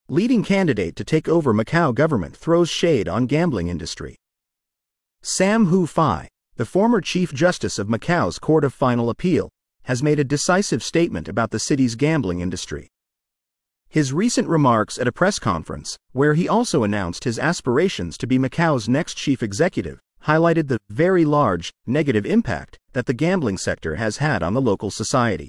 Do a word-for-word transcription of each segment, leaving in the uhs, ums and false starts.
Leading candidate to take over Macau government throws shade on gambling industry. Sam Hu Fai, the former Chief Justice of Macau's Court of Final Appeal, has made a decisive statement about the city's gambling industry. His recent remarks at a press conference, where he also announced his aspirations to be Macau's next chief executive, highlighted the very large, negative impact that the gambling sector has had on the local society.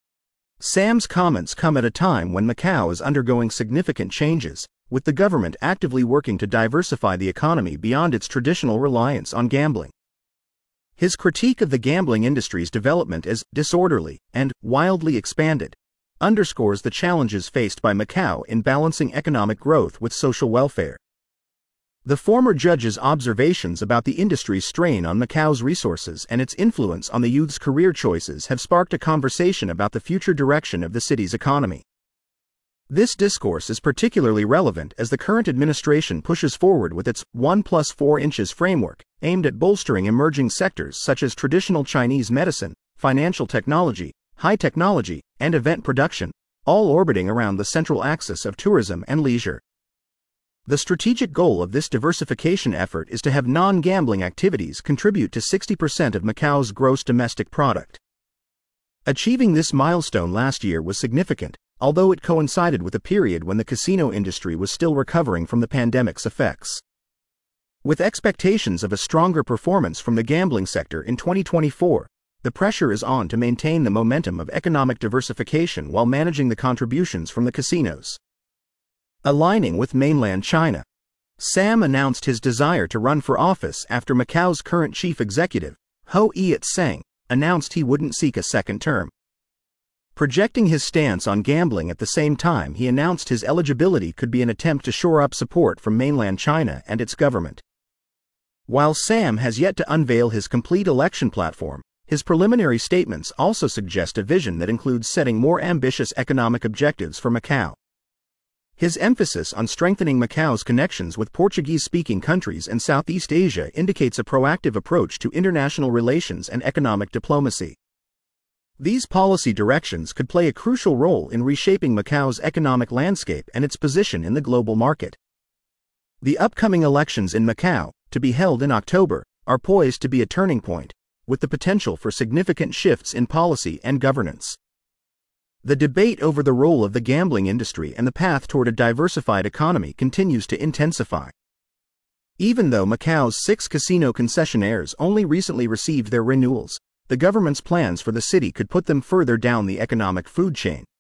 Sam's comments come at a time when Macau is undergoing significant changes, with the government actively working to diversify the economy beyond its traditional reliance on gambling. His critique of the gambling industry's development as disorderly and wildly expanded underscores the challenges faced by Macau in balancing economic growth with social welfare. The former judge's observations about the industry's strain on Macau's resources and its influence on the youth's career choices have sparked a conversation about the future direction of the city's economy. This discourse is particularly relevant as the current administration pushes forward with its one plus four inches framework, aimed at bolstering emerging sectors such as traditional Chinese medicine, financial technology, high technology, and event production, all orbiting around the central axis of tourism and leisure. The strategic goal of this diversification effort is to have non-gambling activities contribute to sixty percent of Macau's gross domestic product. Achieving this milestone last year was significant, although it coincided with a period when the casino industry was still recovering from the pandemic's effects. With expectations of a stronger performance from the gambling sector in twenty twenty-four, the pressure is on to maintain the momentum of economic diversification while managing the contributions from the casinos. Aligning with mainland China, Sam announced his desire to run for office after Macau's current chief executive, Ho Iat-seng, announced he wouldn't seek a second term. Projecting his stance on gambling at the same time, he announced his eligibility could be an attempt to shore up support from mainland China and its government. While Sam has yet to unveil his complete election platform, his preliminary statements also suggest a vision that includes setting more ambitious economic objectives for Macau. His emphasis on strengthening Macau's connections with Portuguese-speaking countries and Southeast Asia indicates a proactive approach to international relations and economic diplomacy. These policy directions could play a crucial role in reshaping Macau's economic landscape and its position in the global market. The upcoming elections in Macau, to be held in October, are poised to be a turning point, with the potential for significant shifts in policy and governance. The debate over the role of the gambling industry and the path toward a diversified economy continues to intensify. Even though Macau's six casino concessionaires only recently received their renewals, the government's plans for the city could put them further down the economic food chain.